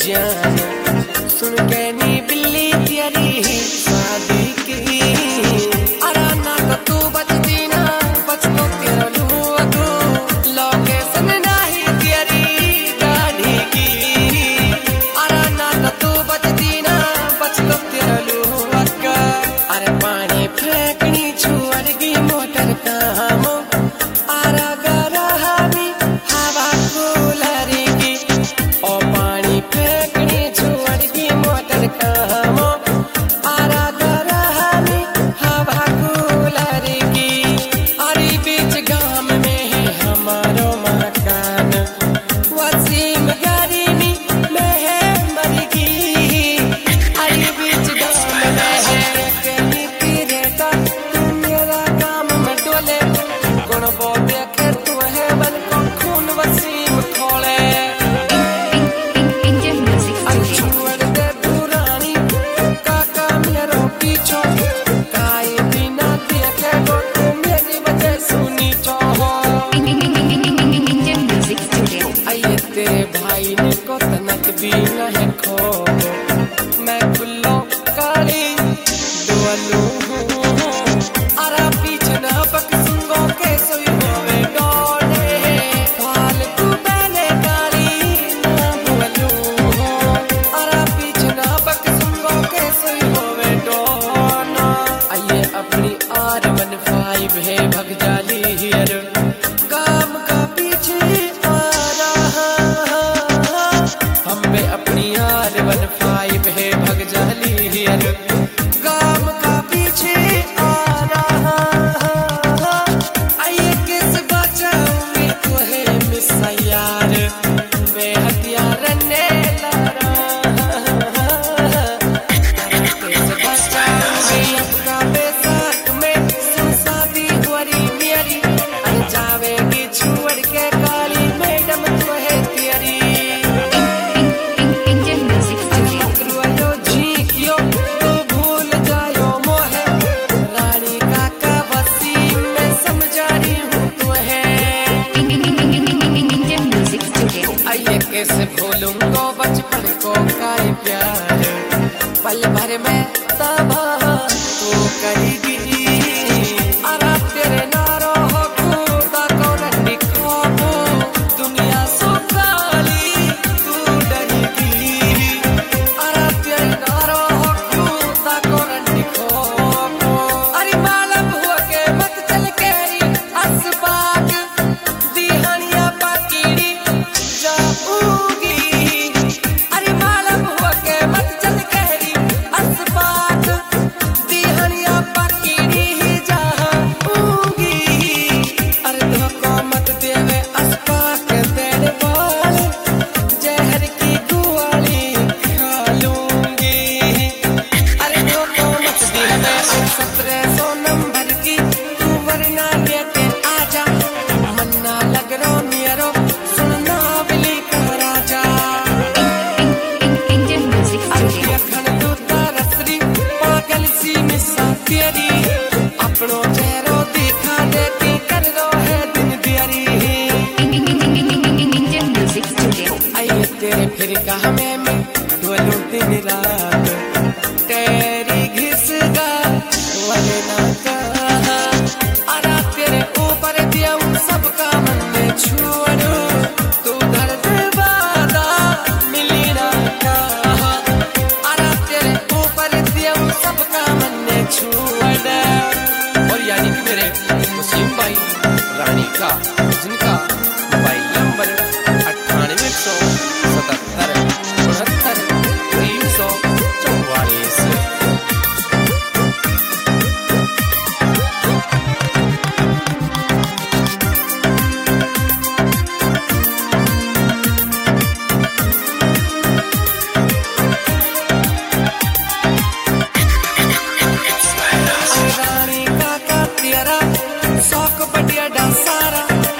जान सुन के नी बिल्ली तेरी शादी की अरे ना तो तू बचती ना बचतो तेरा लूआ तू लोकेशन नहीं तेरी गाड़ी की अरे ना तो तू बचती ना बचतो तेरा लूआ का अरे पानी फेंकनी छुअड़ गई मोटर काम अरे गरा हमी हवा कूलर की ओ पानी फेंकनी छुअड़ गई मोटर काम अरे गरा हमी हवा कूलर की अरे बीच गांव में है हमारो मकान वसीम गरीबी में है मरगी अरे बीच गांव में है कहीं पीरे का मेरा काम में डोले कौन बोले के तू है बन को खून वसीम खोले Indian music studio. छोड़ दे पुरानी काका मेरो पीछो काई बिना देखे गो तू मेरी वजह सुनी चाहो Indian music studio. आइए तेरे भाई ने को तनक भी न है खो मैं गुल्लो काली दुआलू अरा पीछे ना पक सुंगो के सोई होवे डोले फाल तू पहले काली ना दुआलू अरा पीछे ना पक सुंगो के सोई होवे डोना आइए अपनी R15 है भग जाली हियर गाम का पीछे आ रहा हम पे अपनी R15 है भग जाली हियर गाम का पीछे आ रहा आइए किस बचाऊंगी तो है मिस यार मैं हथियार ने लारा किस बचाऊंगी अपना बेसाक में शादी हुरी मेरी जावेगी छोड़ के काली मैडम तो है तेरी Indian music studio. रुआयो झीकियो तो भूल जायो मोहे रानी काका वसीम में समझारी हूँ तो है Indian music studio. आइए कैसे भूलूंगा बचपन को काई प्यार पल भर में तबाह तू करेगी अरे तेरे नारो हो खुदा को न दिखाओ दुनिया सो काली तू डरेगी अरे तेरे नारो हो खुदा को न दिखाओ अरे मालूम हुआ के मत चल केरी असबाग दिहानिया पाकीड़ी जाऊंगी अरे मालूम हुआ के मत चल केरी असबाग दिहानिया पाकीड़ी जाऊंगी अरे धोखा मत देवे असबाग तेरे बाल जहर की गुआली खा लूंगी अरे धोखा मत देवे 1700 नंबर की तू वरना लेके आजा मन्ना लग रो मेरो सुनना बिली का राजा Indian music अरे studio. अखन तू तरसरी पागल सी मिसा तेरी अपनो चेहरो दिखा देती कर रो है दिन दियारी Indian music studio. आइए तेरे फिर कहा मैं डोलूं दिन रात तेरी घिसगा वरना कहा अरे तेरे ऊपर दिया सबका मन में छोड़ो तू दर्द वादा मिली ना कहा अरे तेरे ऊपर दिया सबका मन में छोड़ और यानी कि मेरे मुस्लिम भाई रानी का जिनका मोबाइल नंबर 9877 69 344। रानी काका तेरा शौक बढ़िया डांसारा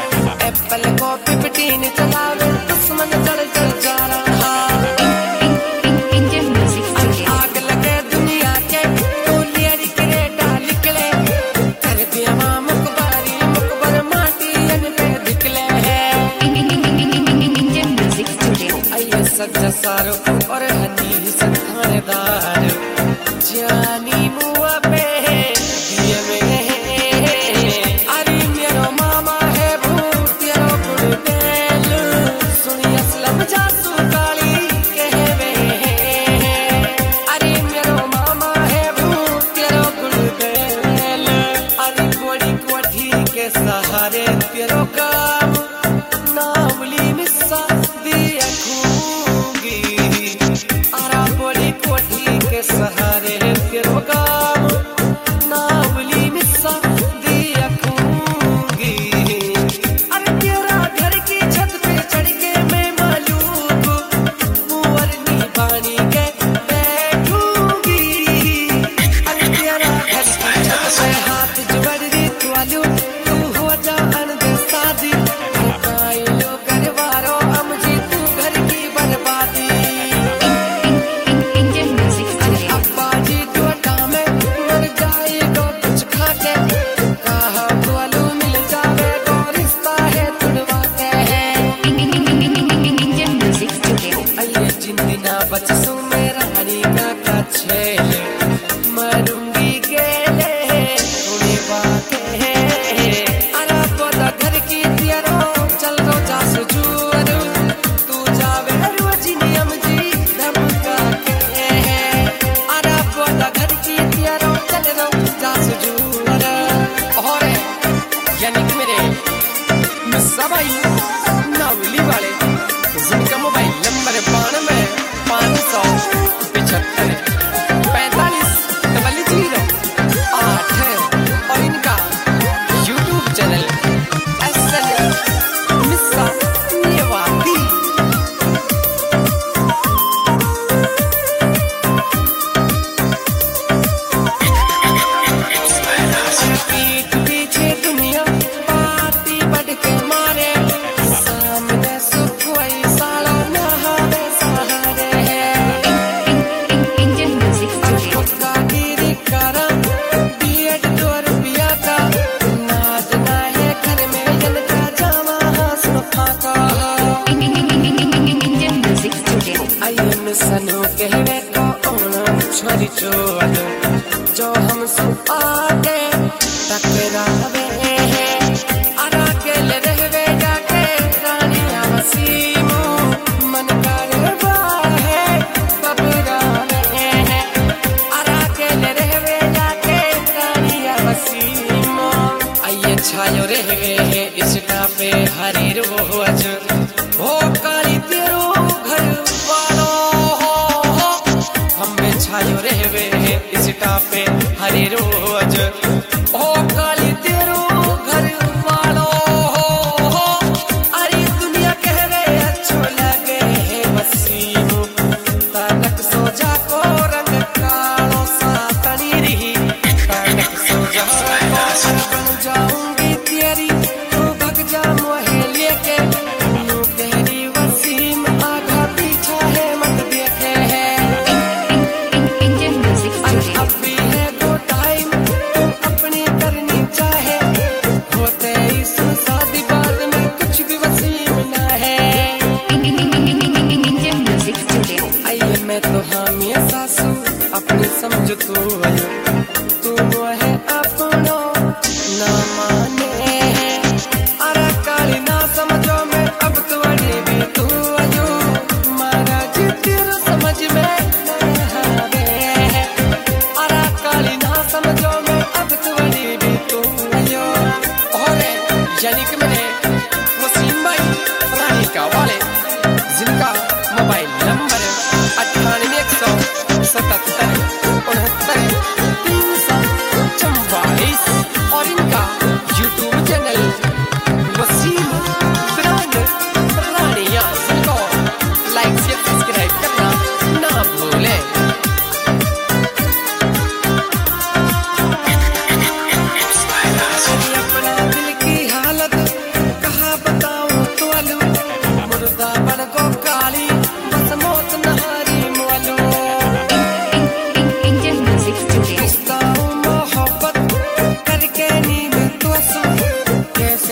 सोचो जो हमसे आगे टकरावे अरा के ले रहवे जाके रानिया वसीमो मन करवा है बबरावे अरा के ले रहवे जाके रानिया वसीमो आइए छायो रहवे है इसका पे हरी रोज हो काली तेरो घर वालो हो हमें छायो रहवे है इसका पे हरी रोज ओ काली तेरो घर वालो हो अरे दुनिया कहवे अच्छो लगे है वसीमो तनक सोजा को रंग कालो सा तनी रही तनक सोजा को बन जाऊंगी तेरी तू भग जा मोहे लेके यूं तेरी वसीम आगा पीछा है मत देखे है Indian Music Studio. अब भी है तो टाइम तू अपनी करनी चाहे होते इस शादी बाद में कुछ भी वसीम ना है Indian Music Studio. आइए मैं तो हमेशा सू अपनी समझ तू है अपनो ना माने अरे काली ना समझो मैं अब तो अड़ी भी तू अजो मारा जितिर समझ में ना आवे अरे काली ना समझो मैं अब तो अड़ी भी तू अजो और यानी कि मैंने वसीम भाई रानी का वाले जिनका मोबाइल नंबर 9869736944 और इनका यूट्यूब चैनल वसीम ब्रांड रानिया जिनको लाइक शेयर सब्सक्राइब करना ना भूलें अपना दिल की हालत कहाँ बताऊं तो अलू मुर्दा बन को काली बस मौत नहारी मोलू Indian Music Studio. मोहब्बत करके नींद तो सो कैसे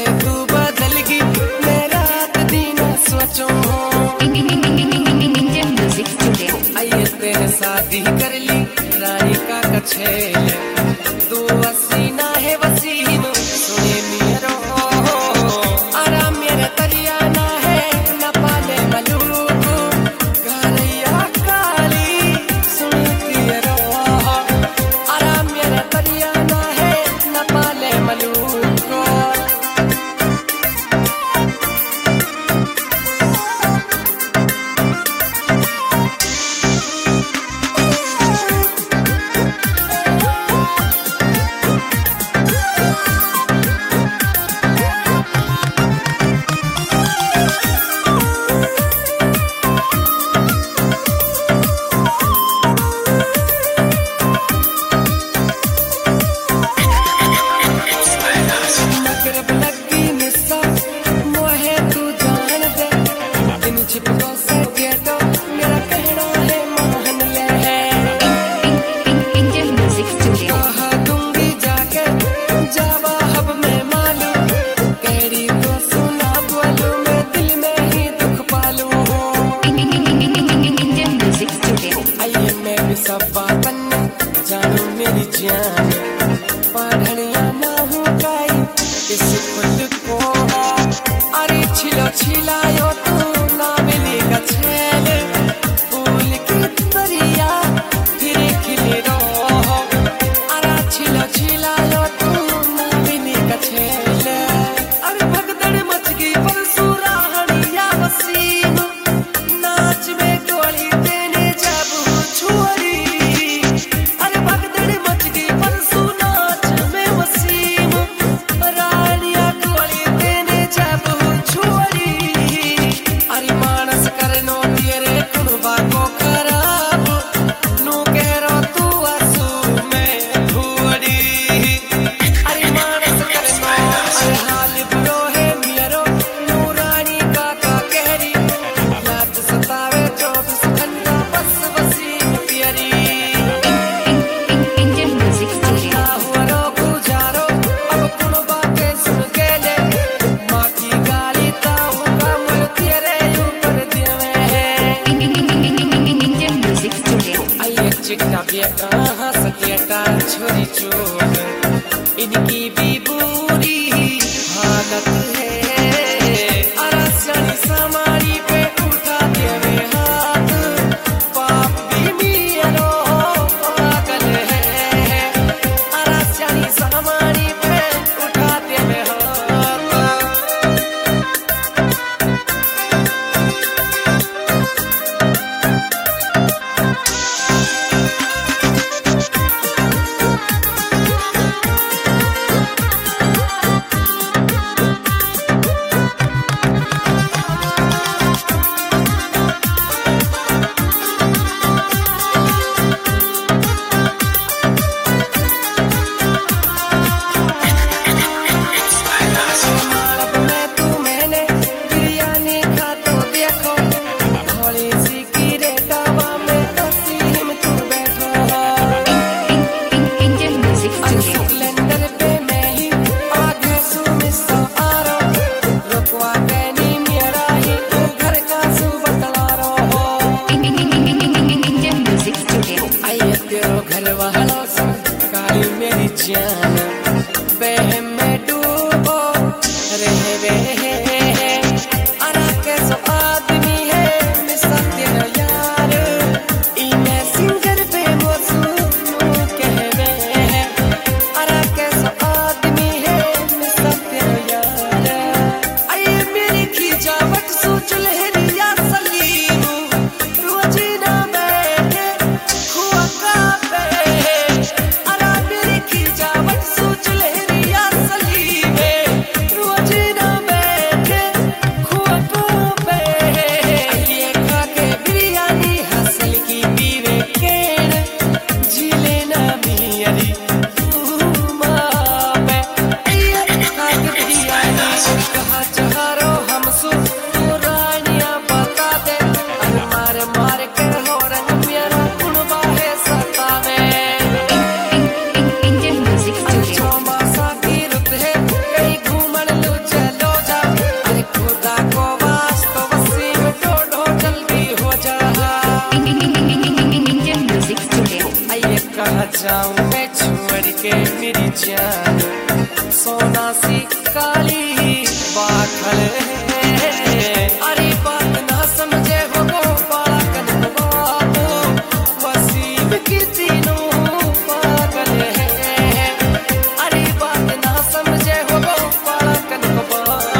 इनकी भी बुरी हालत है। अरसनी समारी पे उठा देवे हाथ, पाप भी मियरो पागल है। अरसनी समारी पे उठा देवे हाथ। घर वालों से काली मेरी जान, बहम में डूबो रहवे अरा के सो आदमी है मिसा तेरा यार। इन्हें सिंगर पे मौसू कहवे अरा के सो आदमी है मिसा तेरा यार। आये मेरी खिजावट सोच लहरिया सलीम, रोजीना बैठे हुआ का जाऊं मैं छोड़ के मेरी जान, सोना सी काली बाखल है। अरे बात ना समझे हो गोपाला कन बाबू, वसीम की तीनों पागल है। अरे बात ना समझे हो गोपाला कन बाबू।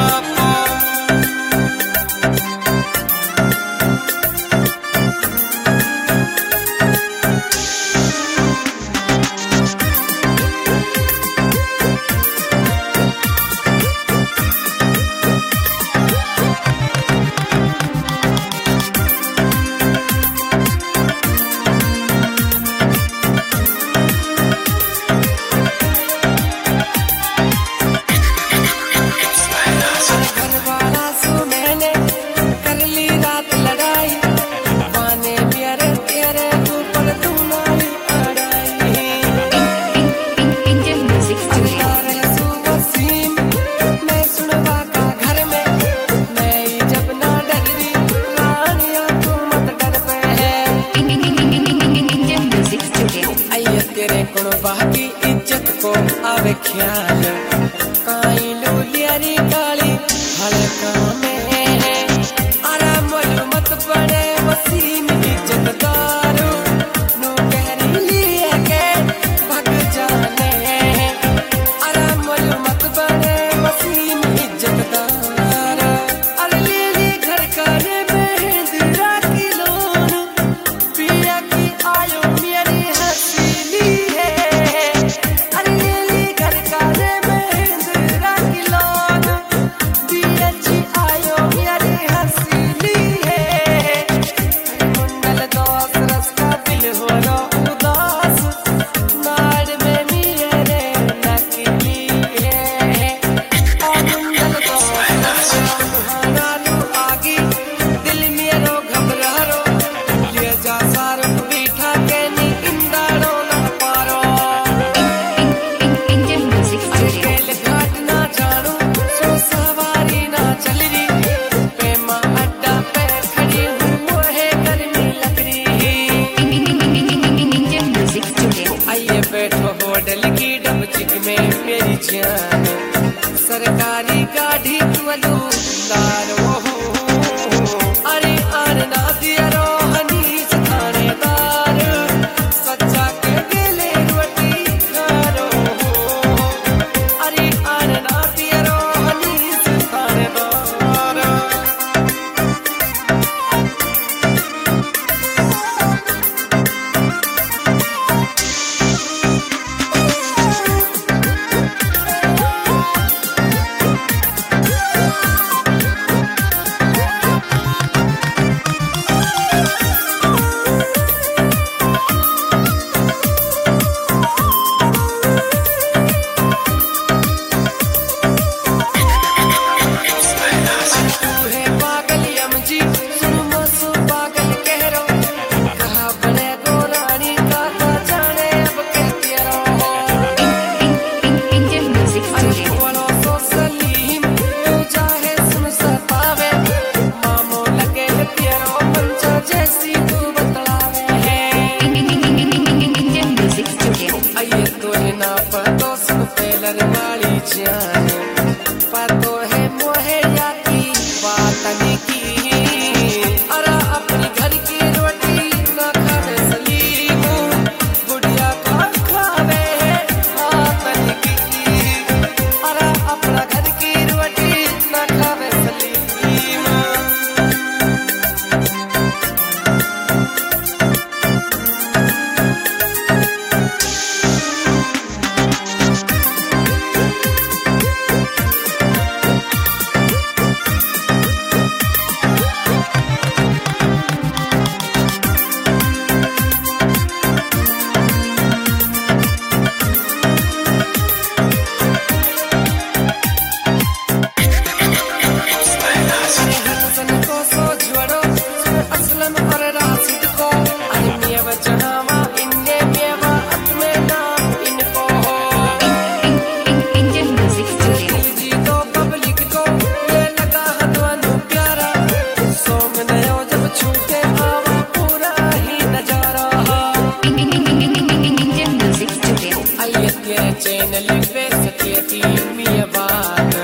बाकी इज्जत को आवे ख्याल, काई लूलियारी काली हल्का में अरा मोल मत पड़े वसीम इज्जत दारू नू कहरी लिए के भग जाने। अरा मोल मत पड़े वसीम इज्जत दारू। अरे ले घर का रे मेहंदरा की लोन, पिया की आयो मेरी हसीली है। घर का रे मेहंदरा की लोन, पिया की कलर वाली जान पातो है मोहे याती बातन की अरे अपनी घर की रोटी ना खावे सलीम गुड़िया का खावे बातन की अरे अपना घर की रोटी ना खावे Salim Indian Music Studio. Indian Music Studio. Channel पे सके थी मिया बात